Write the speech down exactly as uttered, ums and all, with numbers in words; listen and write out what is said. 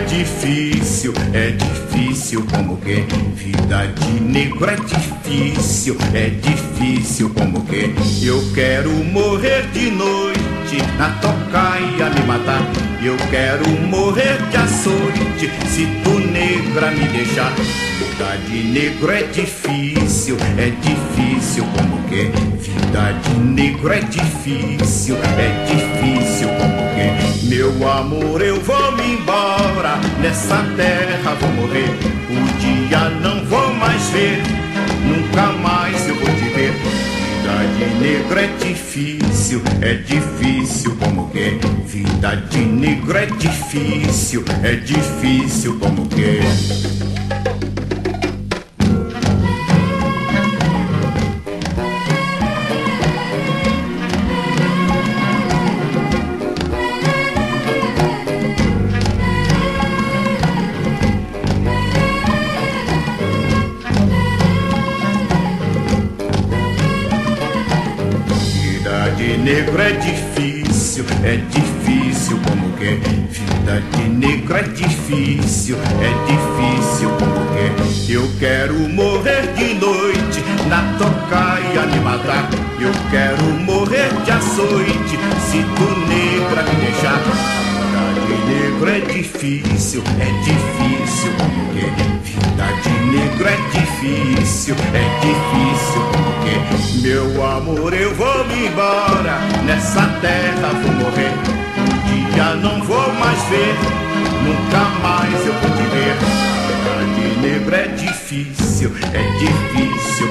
difícil, é difícil como que vida de negro é difícil, é difícil como que eu quero morrer de noite na tocaia me matar. Eu quero morrer de açoite se tu negra me deixar. Vida de negro é difícil, é difícil como que vida de negro é difícil, é difícil como que meu amor eu vou me embora, nessa terra vou morrer. O dia não vou mais ver, nunca mais eu vou te ver. Vida de negro é difícil, é difícil como que vida de negro é difícil, é difícil como que. De negro é difícil, é difícil como que vida de negro é difícil, é difícil como que eu quero morrer de noite na tocaia me matar. Eu quero morrer de açoite se tu negra me deixar. Vida de negro é difícil, é difícil como que vida de negro é difícil, é difícil como que meu amor eu vou me embora, nessa terra vou morrer. Um dia não vou mais ver, nunca mais eu vou te ver. Vida de negro é difícil, é difícil